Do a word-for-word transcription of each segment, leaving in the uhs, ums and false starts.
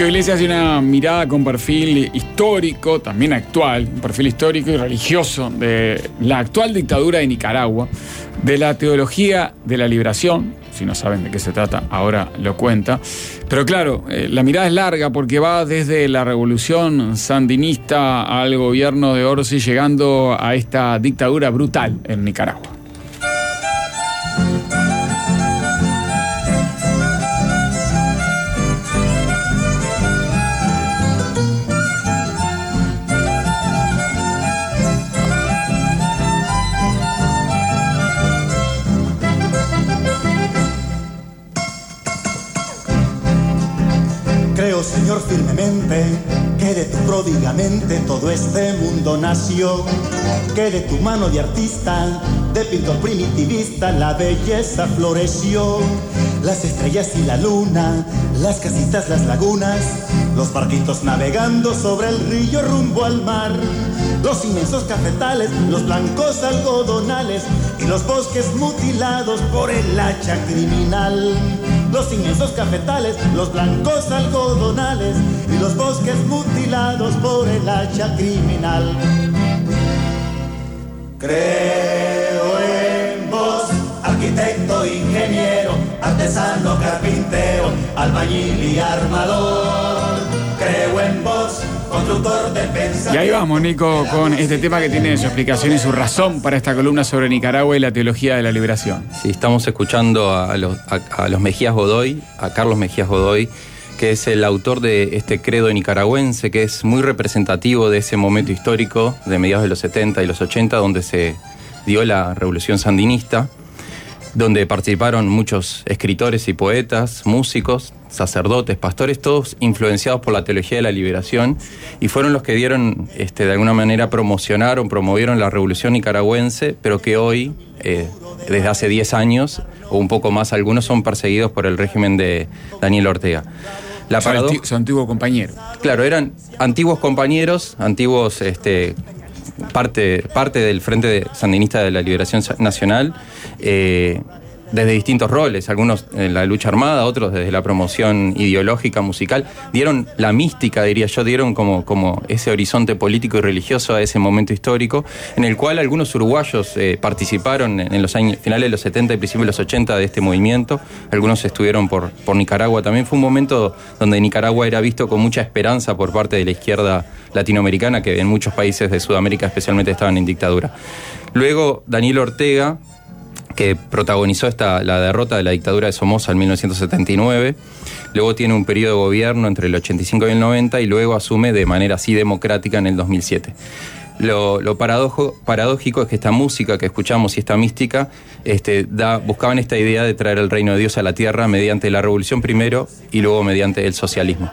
Nico Iglesias hace una mirada con perfil histórico, también actual, un perfil histórico y religioso de la actual dictadura de Nicaragua, de la teología de la liberación. Si no saben de qué se trata, ahora lo cuenta. Pero claro, eh, la mirada es larga porque va desde la revolución sandinista al gobierno de Orsi, llegando a esta dictadura brutal en Nicaragua. Creo, Señor, firmemente que de tu pródiga mente todo este mundo nació, que de tu mano de artista, de pintor primitivista, la belleza floreció. Las estrellas y la luna, las casitas, las lagunas, los barquitos navegando sobre el río rumbo al mar, los inmensos cafetales, los blancos algodonales y los bosques mutilados por el hacha criminal. Los inmensos cafetales, los blancos algodonales y los bosques mutilados por el hacha criminal. Creo en vos, arquitecto, ingeniero, artesano, carpintero, albañil y armador. Creo en vos, constructor de pensamiento. Y ahí vamos, Nico, con este tema que tiene su explicación y su razón para esta columna sobre Nicaragua y la teología de la liberación. Sí, estamos escuchando a los, a, a los Mejías Godoy, a Carlos Mejías Godoy, que es el autor de este credo nicaragüense, que es muy representativo de ese momento histórico de mediados de los setenta y los ochenta, donde se dio la revolución sandinista, donde participaron muchos escritores y poetas, músicos, sacerdotes, pastores, todos influenciados por la teología de la liberación, y fueron los que dieron, este, de alguna manera promocionaron, promovieron la revolución nicaragüense, pero que hoy, eh, desde hace diez años, o un poco más, algunos son perseguidos por el régimen de Daniel Ortega. La Son, paradoja, anti- son antiguos compañeros. Claro, eran antiguos compañeros, antiguos... Este, Parte, parte del Frente de Sandinista de la Liberación Nacional, eh, desde distintos roles, algunos en la lucha armada, otros desde la promoción ideológica, musical, dieron la mística, diría yo, dieron como, como ese horizonte político y religioso a ese momento histórico, en el cual algunos uruguayos eh, participaron en los años finales de los setenta y principios de los ochenta de este movimiento, algunos estuvieron por, por Nicaragua. También fue un momento donde Nicaragua era visto con mucha esperanza por parte de la izquierda latinoamericana, que en muchos países de Sudamérica especialmente estaban en dictadura. Luego Daniel Ortega, que protagonizó esta, la derrota de la dictadura de Somoza en mil novecientos setenta y nueve, luego tiene un periodo de gobierno entre el ochenta y cinco y el noventa, y luego asume de manera así democrática en el dos mil siete. Lo, lo paradojo, paradójico es que esta música que escuchamos y esta mística este, da, buscaban esta idea de traer el reino de Dios a la tierra mediante la revolución primero y luego mediante el socialismo.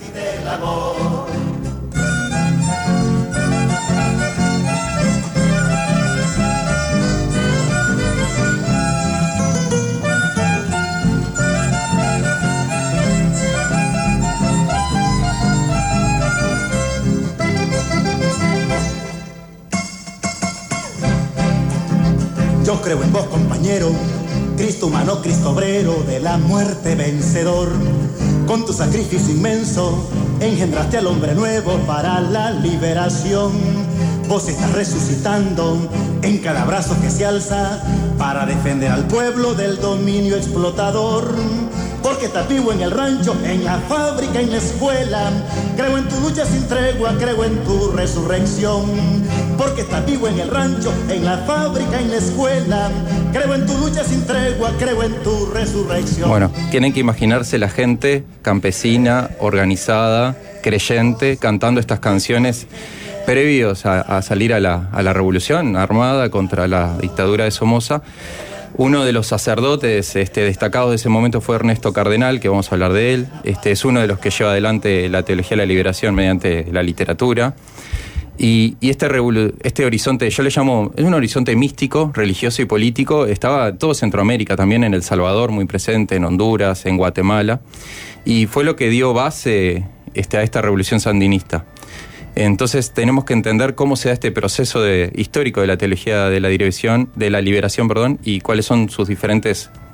Yo creo en vos, compañero, Cristo humano, Cristo obrero, de la muerte vencedor. Con tu sacrificio inmenso, engendraste al hombre nuevo para la liberación. Vos estás resucitando en cada brazo que se alza para defender al pueblo del dominio explotador. Porque estás vivo en el rancho, en la fábrica, en la escuela. Creo en tu lucha sin tregua, creo en tu resurrección. Porque estás vivo en el rancho, en la fábrica, en la escuela. Creo en tu lucha sin tregua, creo en tu resurrección. Bueno, tienen que imaginarse la gente campesina, organizada, creyente, cantando estas canciones previos a, a salir a la, a la revolución armada contra la dictadura de Somoza. Uno de los sacerdotes este, destacados de ese momento fue Ernesto Cardenal, que vamos a hablar de él. Este, es uno de los que lleva adelante la teología de la liberación mediante la literatura. Y, y este, revolu- este horizonte, yo le llamo, es un horizonte místico, religioso y político. Estaba todo Centroamérica, también en El Salvador, muy presente, en Honduras, en Guatemala. Y fue lo que dio base este, a esta revolución sandinista. Entonces tenemos que entender cómo se da este proceso de, histórico de la teología de la liberación, de la liberación, perdón, y cuáles son sus diferentes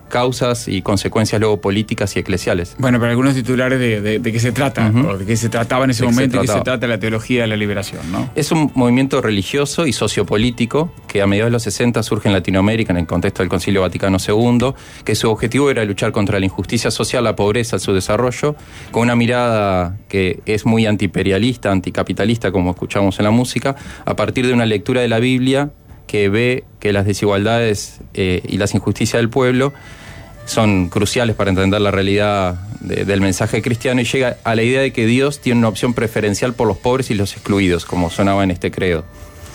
causas y consecuencias luego políticas y eclesiales. Bueno, pero algunos titulares de, de, de qué se trata, uh-huh. o de qué se trataba en ese de momento, y qué se trata la teología de la liberación, ¿no? Es un movimiento religioso y sociopolítico que a mediados de los sesenta surge en Latinoamérica en el contexto del Concilio Vaticano segundo, que su objetivo era luchar contra la injusticia social, la pobreza, el subdesarrollo, con una mirada que es muy antiimperialista, anticapitalista, como escuchamos en la música, a partir de una lectura de la Biblia que ve que las desigualdades eh, y las injusticias del pueblo son cruciales para entender la realidad de, del mensaje cristiano, y llega a la idea de que Dios tiene una opción preferencial por los pobres y los excluidos, como sonaba en este credo.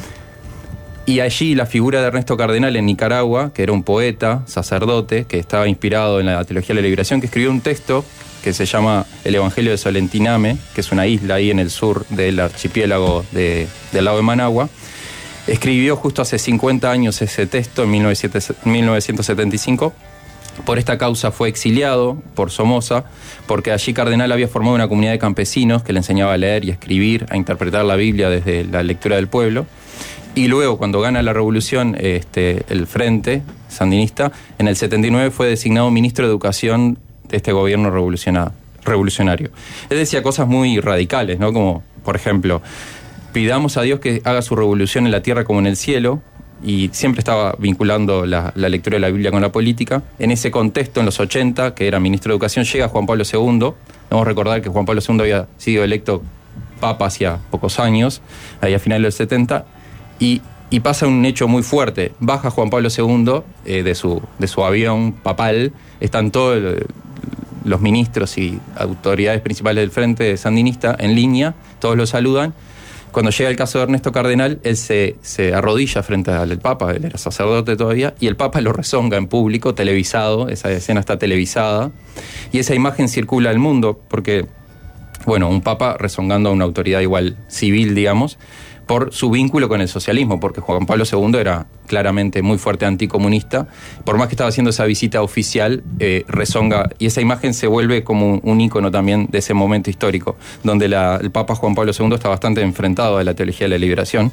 Y allí la figura de Ernesto Cardenal en Nicaragua, que era un poeta, sacerdote, que estaba inspirado en la teología de la liberación, que escribió un texto que se llama El Evangelio de Solentiname, que es una isla ahí en el sur del archipiélago de, del lago de Managua. Escribió justo hace cincuenta años ese texto, en mil novecientos setenta y cinco. Por esta causa fue exiliado por Somoza, porque allí Cardenal había formado una comunidad de campesinos que le enseñaba a leer y a escribir, a interpretar la Biblia desde la lectura del pueblo. Y luego, cuando gana la revolución, este, el Frente Sandinista, en el setenta y nueve fue designado ministro de Educación de este gobierno revolucionario. Él decía cosas muy radicales, ¿no? Como, por ejemplo, pidamos a Dios que haga su revolución en la tierra como en el cielo, y siempre estaba vinculando la, la lectura de la Biblia con la política. En ese contexto, en los ochenta, que era ministro de Educación, llega Juan Pablo segundo. Debemos recordar que Juan Pablo segundo había sido electo papa hacía pocos años, ahí a finales del setenta, y, y pasa un hecho muy fuerte. Baja Juan Pablo segundo eh, de, su, de su avión papal, están todos el, los ministros y autoridades principales del Frente Sandinista en línea, todos lo saludan. Cuando llega el caso de Ernesto Cardenal, él se, se arrodilla frente al Papa, él era sacerdote todavía, y el Papa lo rezonga en público, televisado, esa escena está televisada, y esa imagen circula al mundo, porque, bueno, un Papa rezongando a una autoridad igual civil, digamos, por su vínculo con el socialismo, porque Juan Pablo segundo era claramente muy fuerte anticomunista. Por más que estaba haciendo esa visita oficial, eh, rezonga, y esa imagen se vuelve como un, un ícono también de ese momento histórico, donde la, el Papa Juan Pablo segundo está bastante enfrentado a la teología de la liberación.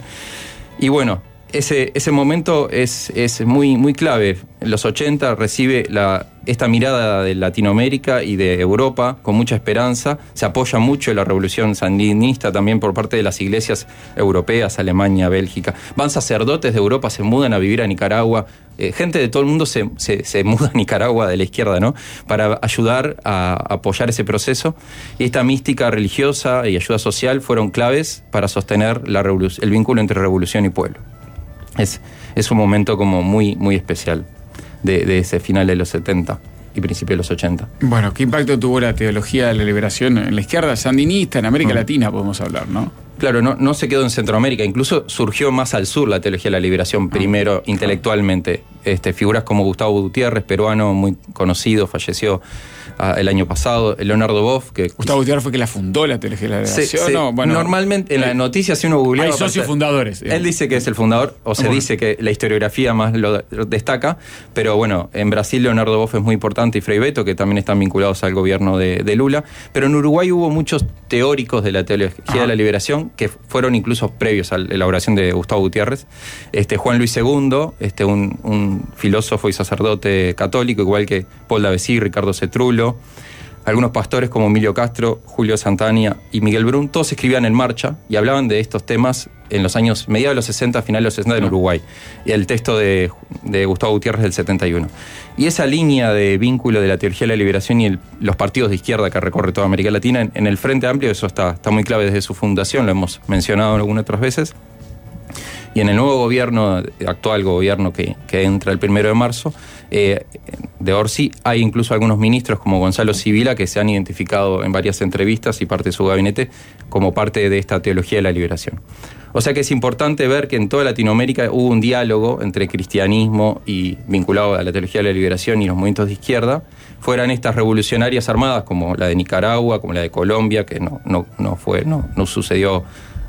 Y bueno, ese, ese momento es, es muy, muy clave. En los ochenta recibe la, esta mirada de Latinoamérica y de Europa con mucha esperanza. Se apoya mucho en la revolución sandinista también por parte de las iglesias europeas, Alemania, Bélgica. Van sacerdotes de Europa, se mudan a vivir a Nicaragua. Eh, gente de todo el mundo se, se, se muda a Nicaragua de la izquierda, ¿no? Para ayudar a, a apoyar ese proceso. Y esta mística religiosa y ayuda social fueron claves para sostener la revolu- el vínculo entre revolución y pueblo. Es, es un momento como muy, muy especial de, de ese final de los setenta y principio de los ochenta. Bueno, ¿qué impacto tuvo la teología de la liberación en la izquierda sandinista, en América mm. Latina, podemos hablar, ¿no? Claro, no, no se quedó en Centroamérica, incluso surgió más al sur la teología de la liberación, primero ah, intelectualmente. Este, figuras como Gustavo Gutiérrez, peruano muy conocido, falleció ah, el año pasado, Leonardo Boff. Que, Gustavo Gutiérrez fue que la fundó la teología de la liberación. Sí, sí. No, bueno, normalmente en la noticia, si uno googlea... Hay socios aparte, fundadores. Él dice que es el fundador, o se bueno. dice que la historiografía más lo destaca, pero bueno, en Brasil Leonardo Boff es muy importante, y Frei Beto, que también están vinculados al gobierno de, de Lula, pero en Uruguay hubo muchos teóricos de la teología Ajá. de la liberación que fueron incluso previos a la elaboración de Gustavo Gutiérrez. Este, Juan Luis segundo, este, un, un filósofo y sacerdote católico, igual que Paul Davesí, Ricardo Cetrulo, algunos pastores como Emilio Castro, Julio Santana y Miguel Brun, todos escribían en Marcha y hablaban de estos temas en los años mediados de los sesenta, finales de los sesenta en Uruguay. Y el texto de, de Gustavo Gutiérrez del setenta y uno. Y esa línea de vínculo de la teología de la liberación y el, los partidos de izquierda que recorre toda América Latina, en, en el Frente Amplio eso está, está muy clave desde su fundación, lo hemos mencionado algunas otras veces. Y en el nuevo gobierno, actual gobierno que, que entra el primero de marzo, eh, de Orsi, hay incluso algunos ministros como Gonzalo Sibila que se han identificado en varias entrevistas y parte de su gabinete como parte de esta teología de la liberación. O sea que es importante ver que en toda Latinoamérica hubo un diálogo entre cristianismo y vinculado a la teología de la liberación y los movimientos de izquierda, fueran estas revolucionarias armadas como la de Nicaragua, como la de Colombia, que no, no, no, fue, no, no sucedió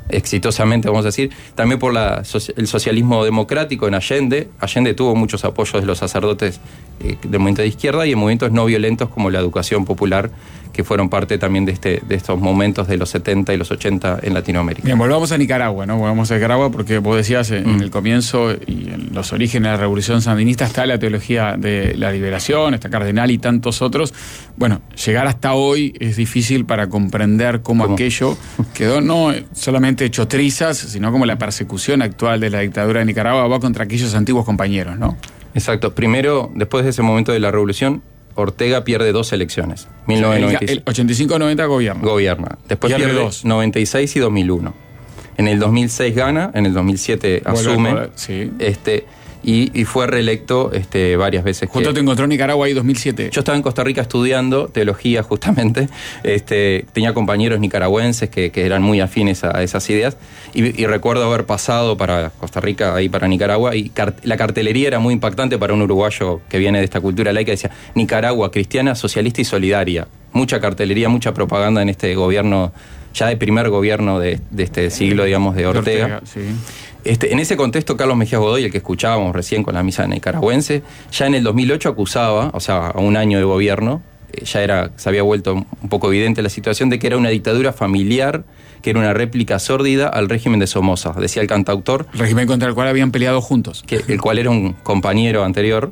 exitosamente, vamos a decir, también por la, el socialismo democrático en Allende. Allende tuvo muchos apoyos de los sacerdotes eh, del movimiento de izquierda y en movimientos no violentos como la educación popular, que fueron parte también de, este, de estos momentos de los setenta y los ochenta en Latinoamérica. Bien, volvamos a Nicaragua, ¿no? Volvamos a Nicaragua porque vos decías en, mm. en el comienzo y en los orígenes de la Revolución Sandinista está la teología de la liberación, está Cardenal y tantos otros. Bueno, llegar hasta hoy es difícil para comprender cómo, ¿Cómo? aquello quedó no solamente hecho trizas, sino como la persecución actual de la dictadura de Nicaragua va contra aquellos antiguos compañeros, ¿no? Exacto. Primero, después de ese momento de la revolución, Ortega pierde dos elecciones. mil novecientos noventa y seis. El ochenta y cinco noventa gobierna. Gobierna. Después pierde, pierde dos. noventa y seis y dos mil uno. En el dos mil seis gana, en el dos mil siete Vuelve asume. Poder, sí. este, y, y fue reelecto este, varias veces. Justo que, te encontró en Nicaragua ahí dos mil siete. Yo estaba en Costa Rica estudiando teología justamente. Este, tenía compañeros nicaragüenses que, que eran muy afines a esas ideas. Y, y recuerdo haber pasado para Costa Rica, ahí para Nicaragua, y cart- la cartelería era muy impactante para un uruguayo que viene de esta cultura laica. Decía, Nicaragua, cristiana, socialista y solidaria. Mucha cartelería, mucha propaganda en este gobierno, ya de primer gobierno de, de este siglo, digamos, de Ortega. De Ortega sí. Este, en ese contexto, Carlos Mejía Godoy, el que escuchábamos recién con la misa nicaragüense, ya en el dos mil ocho acusaba, o sea, a un año de gobierno, eh, ya era, se había vuelto un poco evidente la situación de que era una dictadura familiar, que era una réplica sórdida al régimen de Somoza, decía el cantautor. El régimen contra el cual habían peleado juntos. Que, el cual era un compañero anterior.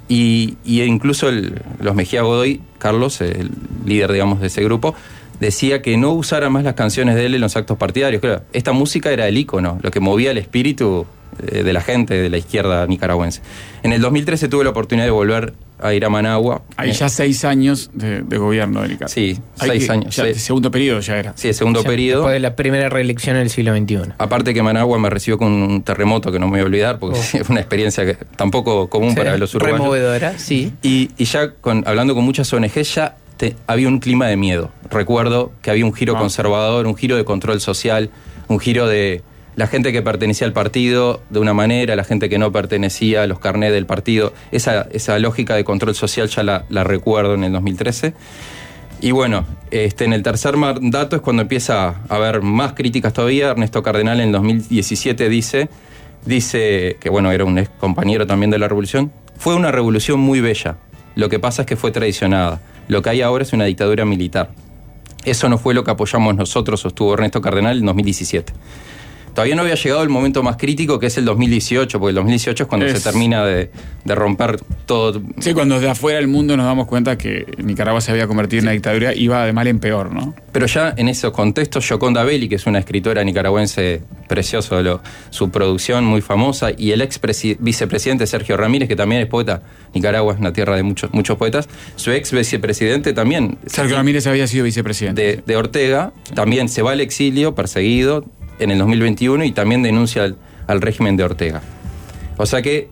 Y, y incluso el, los Mejía Godoy, Carlos, el líder, digamos, de ese grupo, decía que no usara más las canciones de él en los actos partidarios. Claro, esta música era el ícono, lo que movía el espíritu de la gente de la izquierda nicaragüense. En el dos mil trece tuve la oportunidad de volver a ir a Managua. Hay ya seis años de, de gobierno de Nicaragua. Sí, Hay seis que, años. Ya, seis. Segundo periodo ya era. Sí, el segundo ya, periodo. Después de la primera reelección en el siglo veintiuno. Aparte que Managua me recibió con un terremoto que no me voy a olvidar, porque oh. es una experiencia que tampoco común sí, para los uruguayos. Removedora, sí. Y, y ya con, hablando con muchas O N G, ya te, había un clima de miedo. Recuerdo que había un giro ah. conservador, un giro de control social, un giro de la gente que pertenecía al partido de una manera, la gente que no pertenecía a los carnés del partido. Esa, esa lógica de control social ya la, la recuerdo en el dos mil trece. Y bueno, este, en el tercer mandato es cuando empieza a haber más críticas todavía. Ernesto Cardenal en el dos mil diecisiete dice, dice que bueno, era un ex compañero también de la revolución, fue una revolución muy bella. Lo que pasa es que fue traicionada. Lo que hay ahora es una dictadura militar. Eso no fue lo que apoyamos nosotros, sostuvo Ernesto Cardenal en dos mil diecisiete. Todavía no había llegado el momento más crítico, que es el dos mil dieciocho, porque el dos mil dieciocho es cuando es... se termina de, de romper todo. Sí, cuando de afuera del mundo nos damos cuenta que Nicaragua se había convertido sí. en una dictadura, iba de mal en peor, ¿no? Pero ya en esos contextos, Gioconda Belli, que es una escritora nicaragüense preciosa, lo, su producción muy famosa, y el ex vicepresidente Sergio Ramírez, que también es poeta, Nicaragua es una tierra de muchos, muchos poetas, su ex vicepresidente también. Sergio Ramírez había sido vicepresidente. De, de Ortega, sí. también se va al exilio, perseguido, en el dos mil veintiuno y también denuncia al, al régimen de Ortega. O sea que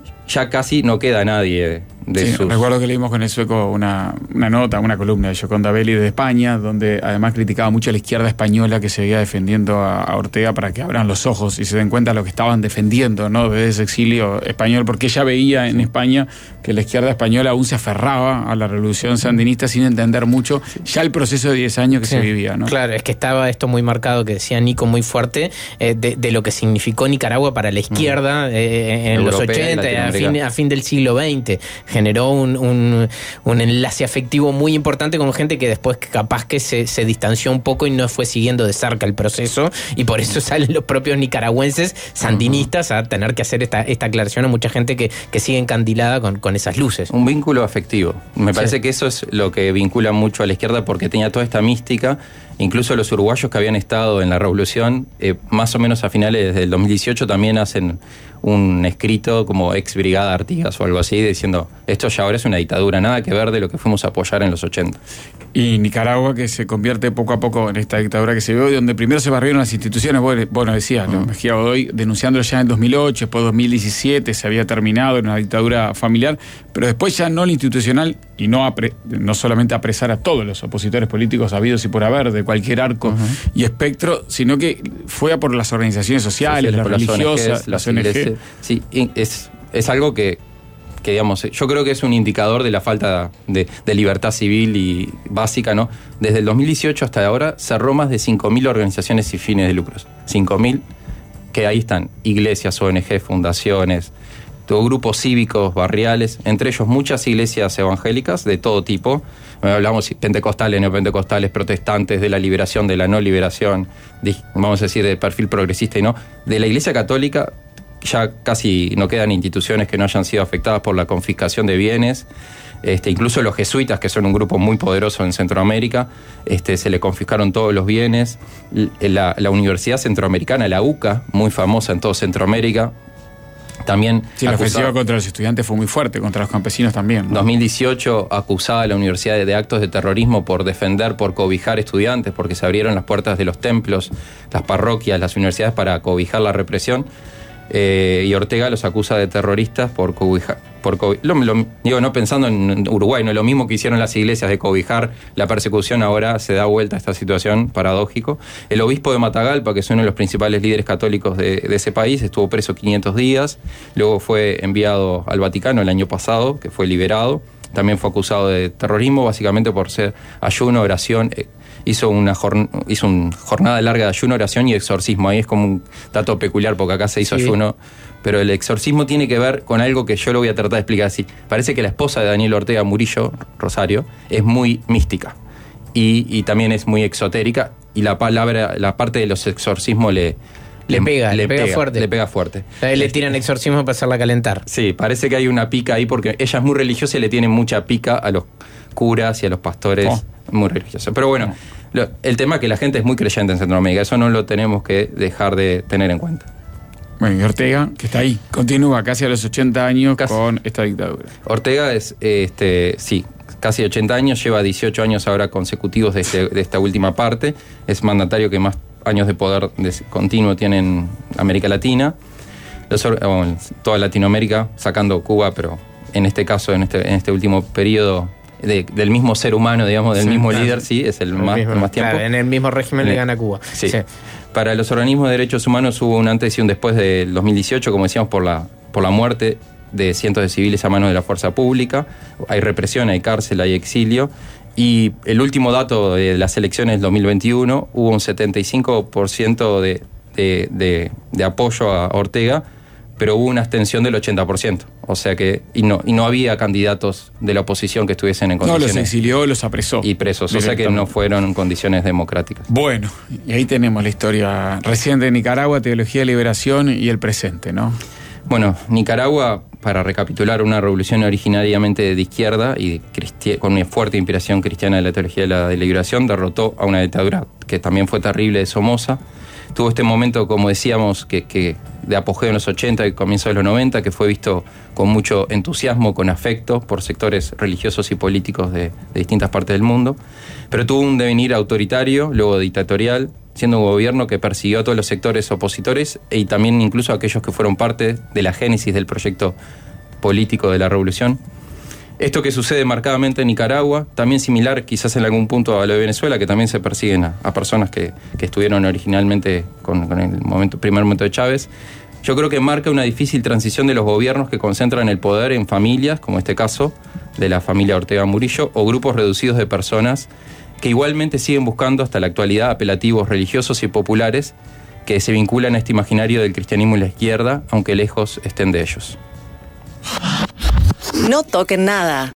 ya casi no queda nadie de sí, sus... Recuerdo que leímos con el sueco una, una nota, una columna de Gioconda Belli de España, donde además criticaba mucho a la izquierda española que seguía defendiendo a, a Ortega para que abran los ojos y se den cuenta de lo que estaban defendiendo, ¿no? Desde ese exilio español, porque ella veía en España que la izquierda española aún se aferraba a la revolución sandinista sin entender mucho ya el proceso de diez años que sí. se vivía, ¿no? Claro, es que estaba esto muy marcado, que decía Nico muy fuerte, eh, de, de lo que significó Nicaragua para la izquierda eh, en Europea, los ochenta, a fin, a fin del siglo veinte. Generó un, un, un enlace afectivo muy importante con gente que después capaz que se, se distanció un poco y no fue siguiendo de cerca el proceso, y por eso salen los propios nicaragüenses sandinistas a tener que hacer esta, esta aclaración a mucha gente que, que sigue encandilada con, con esas luces. Un vínculo afectivo. Me parece sí. que eso es lo que vincula mucho a la izquierda, porque tenía toda esta mística. Incluso los uruguayos que habían estado en la revolución, eh, más o menos a finales del dos mil dieciocho, también hacen un escrito como ex Brigada Artigas o algo así, diciendo, esto ya ahora es una dictadura, nada que ver de lo que fuimos a apoyar en los ochenta. Y Nicaragua, que se convierte poco a poco en esta dictadura que se vio, donde primero se barrieron las instituciones, vos, vos decías, uh-huh. Mejía Godoy, denunciándolo ya en el dos mil ocho, después dos mil diecisiete se había terminado en una dictadura familiar, pero después ya no la institucional, y no, apre, no solamente apresar a todos los opositores políticos habidos y por haber, de cualquier arco uh-huh. y espectro, sino que fue a por las organizaciones sociales, sociales las religiosas, las O N G. Sí, es, es algo que, que digamos, yo creo que es un indicador de la falta de, de libertad civil y básica, ¿no? Desde el dos mil dieciocho hasta ahora cerró más de cinco mil organizaciones sin fines de lucros. cinco mil, que ahí están iglesias, O N G, fundaciones, todo grupos cívicos, barriales, entre ellos muchas iglesias evangélicas de todo tipo. Hablamos pentecostales, neopentecostales, protestantes, de la liberación, de la no liberación, de, vamos a decir, de perfil progresista y no. De la Iglesia Católica ya casi no quedan instituciones que no hayan sido afectadas por la confiscación de bienes. Este, incluso los jesuitas, que son un grupo muy poderoso en Centroamérica, este, se le confiscaron todos los bienes. La, la Universidad Centroamericana, la U C A, muy famosa en todo Centroamérica, también sí, la ofensiva contra los estudiantes fue muy fuerte, contra los campesinos también, ¿no? dos mil dieciocho acusaba a la universidad de, de actos de terrorismo por defender, por cobijar estudiantes, porque se abrieron las puertas de los templos, las parroquias, las universidades para cobijar la represión. Eh, y Ortega los acusa de terroristas por cobijar, por cobijar, lo, lo, digo, no pensando en Uruguay, no lo mismo que hicieron las iglesias de cobijar la persecución, ahora se da vuelta a esta situación, paradójico. El obispo de Matagalpa, que es uno de los principales líderes católicos de, de ese país, estuvo preso quinientos días, luego fue enviado al Vaticano el año pasado, que fue liberado, también fue acusado de terrorismo, básicamente por ser ayuno, oración. Eh, Hizo una jorn- hizo una jornada larga de ayuno, oración y exorcismo. Ahí es como un dato peculiar porque acá se hizo sí. ayuno. Pero el exorcismo tiene que ver con algo que yo lo voy a tratar de explicar así. Parece que la esposa de Daniel Ortega Murillo, Rosario, es muy mística. Y, y también es muy exotérica. Y la palabra, la parte de los exorcismos le... Le pega, le, le pega, pega fuerte. Le pega fuerte. A él le tiran exorcismo para hacerla calentar. Sí, parece que hay una pica ahí porque ella es muy religiosa y le tiene mucha pica a los curas y a los pastores. Oh. Muy religiosos. Pero bueno... Oh. El tema es que la gente es muy creyente en Centroamérica, eso no lo tenemos que dejar de tener en cuenta. Bueno, y Ortega, que está ahí, continúa casi a los ochenta años casi. Con esta dictadura. Ortega es, este, sí, casi ochenta años, lleva dieciocho años ahora consecutivos de, este, de esta última parte, es mandatario que más años de poder de, continuo tiene en América Latina, Los, bueno, toda Latinoamérica, sacando Cuba, pero en este caso, en este, en este último periodo... De, del mismo ser humano, digamos, del sí, mismo claro. líder, sí, es el, el más, mismo, más tiempo. Claro, en el mismo régimen le gana Cuba. Sí. sí. Para los organismos de derechos humanos hubo un antes y un después del dos mil dieciocho, como decíamos, por la, por la muerte de cientos de civiles a manos de la fuerza pública. Hay represión, hay cárcel, hay exilio. Y el último dato de las elecciones del dos mil veintiuno, hubo un setenta y cinco por ciento de, de, de, de apoyo a Ortega, pero hubo una abstención del ochenta por ciento. O sea que, y no, y no había candidatos de la oposición que estuviesen en condiciones... No, los exilió, los apresó. Y presos, o sea que no fueron en condiciones democráticas. Bueno, y ahí tenemos la historia reciente de Nicaragua, teología de liberación y el presente, ¿no? Bueno, Nicaragua, para recapitular, una revolución originariamente de izquierda y cristi- con una fuerte inspiración cristiana de la teología de la de liberación, derrotó a una dictadura que también fue terrible de Somoza. Tuvo este momento, como decíamos, que, que de apogeo en los ochenta y comienzo de los noventa, que fue visto con mucho entusiasmo, con afecto por sectores religiosos y políticos de, de distintas partes del mundo. Pero tuvo un devenir autoritario, luego dictatorial, siendo un gobierno que persiguió a todos los sectores opositores y también incluso a aquellos que fueron parte de la génesis del proyecto político de la revolución. Esto que sucede marcadamente en Nicaragua, también similar quizás en algún punto a lo de Venezuela, que también se persiguen a, a personas que, que estuvieron originalmente con, con el momento, primer momento de Chávez. Yo creo que marca una difícil transición de los gobiernos que concentran el poder en familias, como este caso de la familia Ortega Murillo, o grupos reducidos de personas que igualmente siguen buscando hasta la actualidad apelativos religiosos y populares que se vinculan a este imaginario del cristianismo y la izquierda, aunque lejos estén de ellos. No toquen nada.